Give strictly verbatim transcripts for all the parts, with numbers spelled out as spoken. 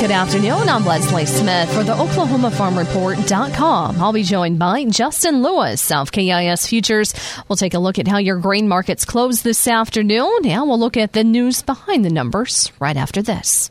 Good afternoon. I'm Leslie Smith for the Oklahoma Farm Report dot com. I'll be joined by Justin Lewis, South K I S Futures. We'll take a look at how your grain markets close this afternoon, and we'll look at the news behind the numbers right after this.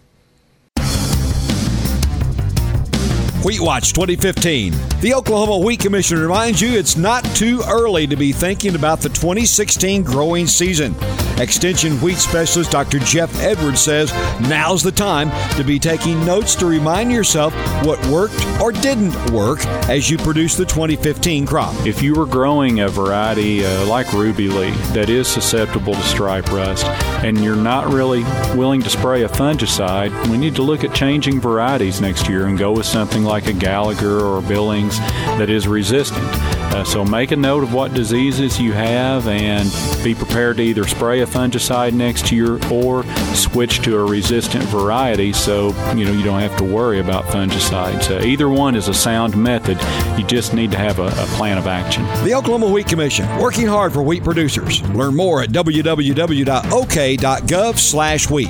Wheat Watch twenty fifteen. The Oklahoma Wheat Commission reminds you it's not too early to be thinking about the twenty sixteen growing season. Extension wheat specialist Doctor Jeff Edwards says now's the time to be taking notes to remind yourself what worked or didn't work as you produce the twenty fifteen crop. If you were growing a variety uh, like Ruby Lee that is susceptible to stripe rust and you're not really willing to spray a fungicide, we need to look at changing varieties next year and go with something like a Gallagher or Billings that is resistant. Uh, so make a note of what diseases you have and be prepared to either spray a fungicide next year or switch to a resistant variety so you know you don't have to worry about fungicides. Uh, either one is a sound method. You just need to have a, a plan of action. The Oklahoma Wheat Commission, working hard for wheat producers. Learn more at w w w dot o k dot gov slash wheat.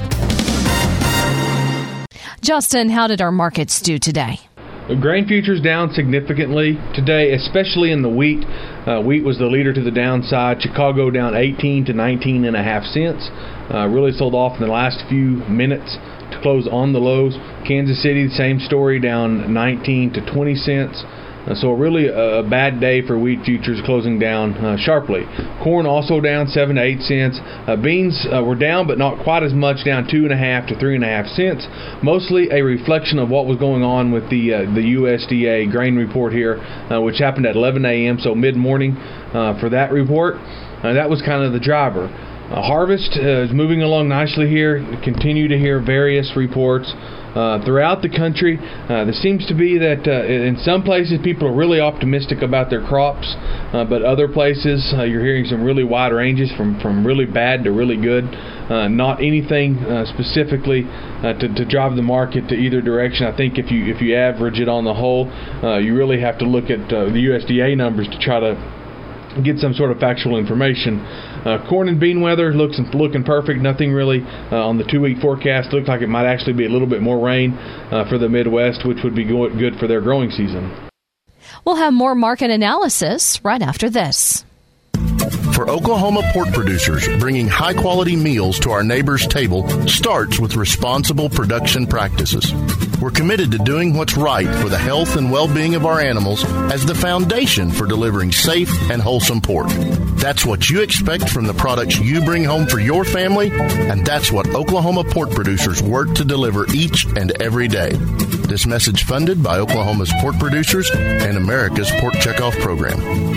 Justin, how did our markets do today? Grain futures down significantly today, especially in the wheat. Uh, wheat was the leader to the downside. Chicago down eighteen to nineteen and a half cents. Uh, really sold off in the last few minutes to close on the lows. Kansas City, the same story, down nineteen to twenty cents. Uh, so really a, a bad day for wheat futures, closing down uh, sharply. Corn also down seven to eight cents. Uh, beans uh, were down, but not quite as much, down two and a half to three and a half cents. Mostly a reflection of what was going on with the uh, the U S D A grain report here, uh, which happened at eleven a.m. so mid morning uh, for that report. Uh, that was kind of the driver. Uh, harvest uh, is moving along nicely here. Continue to hear various reports. Uh, throughout the country, uh, there seems to be that uh, in some places people are really optimistic about their crops, uh, but other places uh, you're hearing some really wide ranges from, from really bad to really good. Uh, not anything uh, specifically uh, to, to drive the market to either direction. I think if you if you average it on the whole, uh, you really have to look at uh, the U S D A numbers to try to get some sort of factual information. Uh, corn and bean weather looks looking perfect. Nothing really uh, on the two-week forecast. Looks like it might actually be a little bit more rain uh, for the Midwest, which would be go- good for their growing season. We'll have more market analysis right after this. For Oklahoma pork producers, bringing high-quality meals to our neighbors' table starts with responsible production practices. We're committed to doing what's right for the health and well-being of our animals as the foundation for delivering safe and wholesome pork. That's what you expect from the products you bring home for your family, and that's what Oklahoma pork producers work to deliver each and every day. This message funded by Oklahoma's pork producers and America's Pork Checkoff Program.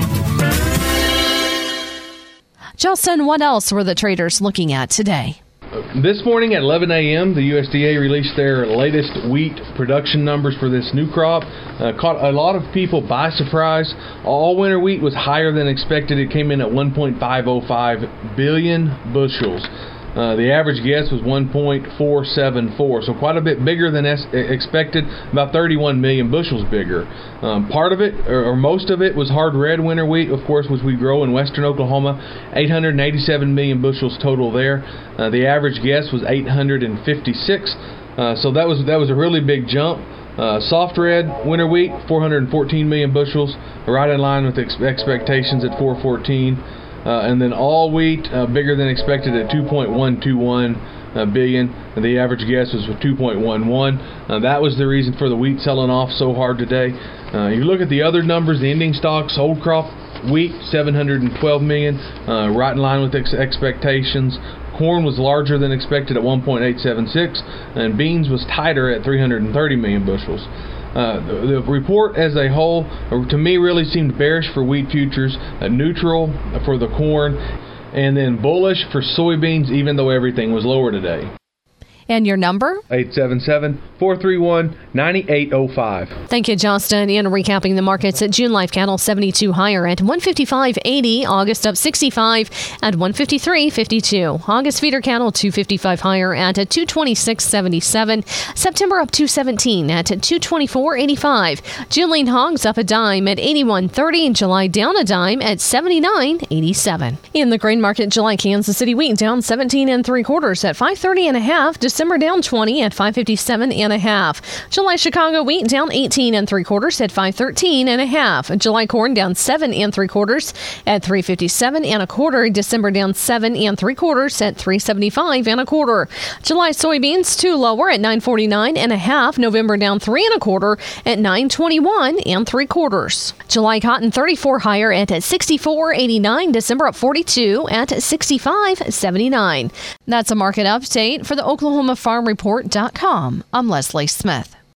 Justin, what else were the traders looking at today? This morning at eleven a.m., the U S D A released their latest wheat production numbers for this new crop. Uh, caught a lot of people by surprise. All winter wheat was higher than expected. It came in at one point five oh five billion bushels. Uh, the average guess was one point four seven four, so quite a bit bigger than es- expected, about thirty-one million bushels bigger. Um, part of it, or, or most of it, was hard red winter wheat, of course, which we grow in western Oklahoma, eight hundred eighty-seven million bushels total there. Uh, the average guess was eight hundred fifty-six, uh, so that was that was a really big jump. Uh, soft red winter wheat, four hundred fourteen million bushels, right in line with ex- expectations at four fourteen. Uh, and then all wheat, uh, bigger than expected at two point one two one uh, billion. And the average guess was for two point one one. Uh, that was the reason for the wheat selling off so hard today. Uh, you look at the other numbers, the ending stocks, old crop wheat, seven hundred twelve million, uh, right in line with ex- expectations. Corn was larger than expected at one point eight seven six, and beans was tighter at three hundred thirty million bushels. Uh, the, the report as a whole, uh, to me, really seemed bearish for wheat futures, uh, neutral for the corn, and then bullish for soybeans, even though everything was lower today. And your number? eight seven seven, four three one, nine eight zero five. Thank you, Justin. And recapping the markets, at June live cattle seventy-two higher at one fifty-five eighty. August up sixty-five at one fifty-three fifty-two. August feeder cattle two fifty-five higher at two twenty-six seventy-seven. September up two seventeen at two twenty-four eighty-five. June lean hogs up a dime at eighty-one thirty. And July down a dime at seventy-nine eighty-seven. In the grain market, July Kansas City wheat down seventeen and three quarters at five thirty and a half. December down twenty at five fifty-seven and a half. July Chicago wheat down eighteen and three quarters at five thirteen and a half. July corn down seven and three quarters at three fifty-seven and a quarter. December down seven and three quarters at three seventy-five and a quarter. July soybeans two lower at nine forty-nine and a half. November down three and a quarter at nine twenty-one and three quarters. July cotton thirty-four higher at sixty-four eighty-nine. December up forty-two at sixty-five seventy-nine. That's a market update for the Oklahoma Farm Report dot com. I'm Leslie Smith.